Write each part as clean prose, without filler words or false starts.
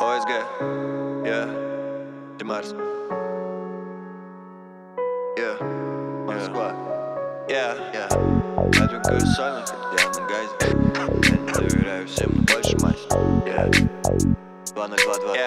ОСГ, Димарс, Москва. Я двигаю сольно, хотя я на газе. Я не доверяю всем, но больше массе. 2022.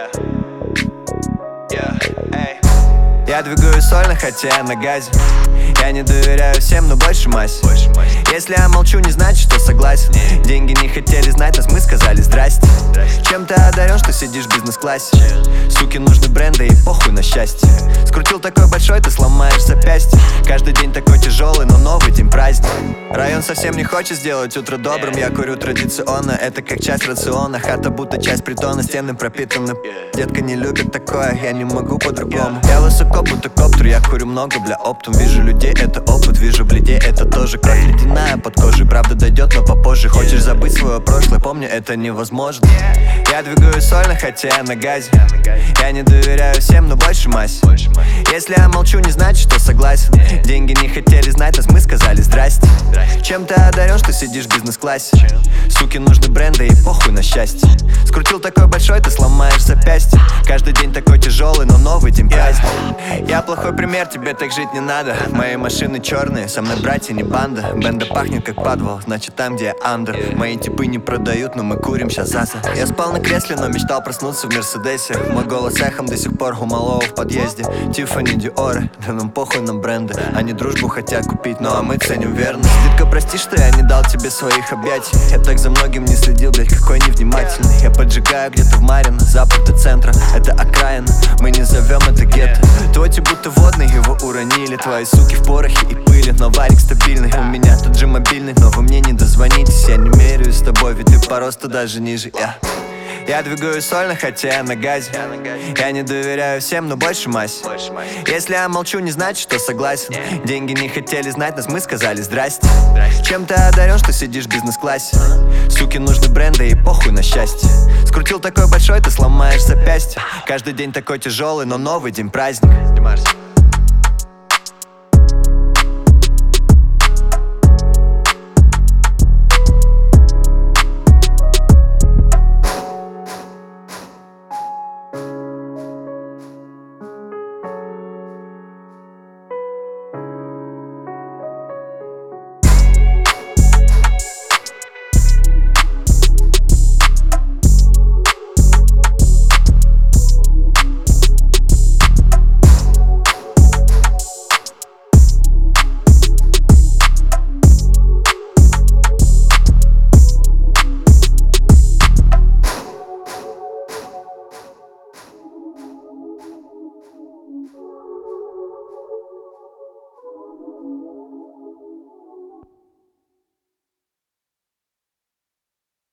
Я двигаю сольно, хотя я на газе. Я не доверяю всем, но больше массе. Если я молчу, не значит, что согласен. Деньги не хотели знать нас, мы сказали здрасте. Чем ты одарен, что сидишь в бизнес-классе? Суки, нужны бренды и похуй на счастье. Скрутил такой большой, ты сломаешь запястье. Каждый день такой тяжелый, но новый день праздник. Район совсем не хочет сделать утро добрым. Я курю традиционно, это как часть рациона. Хата будто часть притона, стены пропитаны. Детка не любит такое, я не могу по-другому. Я высоко, будто коптер, я курю много, бля, оптом. Вижу людей, это опыт, вижу бледей, это тоже кровь ледяная под кожей. Правда дойдет, но попозже. Хочешь забыть свое прошлое, помню, это невозможно. Я двигаю сольно, хотя я на газе. Я не доверяю всем, но больше массе. Если я молчу, не значит, что согласен. Деньги не хотели знать нас, мы сказали здрасте. Чем ты одарен, что сидишь в бизнес-классе? Суки, нужны бренды и похуй на счастье. Скрутил такой большой, ты сломаешь запястье. Каждый день такой тяжелый, но новый день праздник. Я плохой пример, тебе так жить не надо. Мои машины черные, со мной братья не банда. Бенда пахнет как подвал, значит там, где я андер. Мои типы не продают, но мы курим щас заса. Я спал на кресле, но мечтал проснуться в Мерседесе. Мой голос эхом до сих пор у малого в подъезде. Тиффани, Диоры, да нам похуй на бренды. Они дружбу хотят купить, ну а мы ценим верность. Детка, прости, что я не дал тебе своих объятий. Я так за многим не следил, блять, какой невнимательный. Я поджигаю где-то в Марино, запад до центра. Это окраина, мы не зовем это гетто. Твой тип будто водный, его уронили. Твои суки в порохе и пыли, но варик стабильный. У меня тот же мобильный, но вы мне не дозвонитесь. Я не меряю с тобой, ведь ты по росту даже ниже. Я двигаю сольно, хотя я на газе. Я не доверяю всем, но больше массе. Если я молчу, не значит, что согласен. Деньги не хотели знать нас, мы сказали здрасте. Чем ты одарен, что сидишь в бизнес-классе? Суки, нужны бренды и похуй на счастье. Скрутил такой большой, ты сломаешь запястье. Каждый день такой тяжелый, но новый день праздник.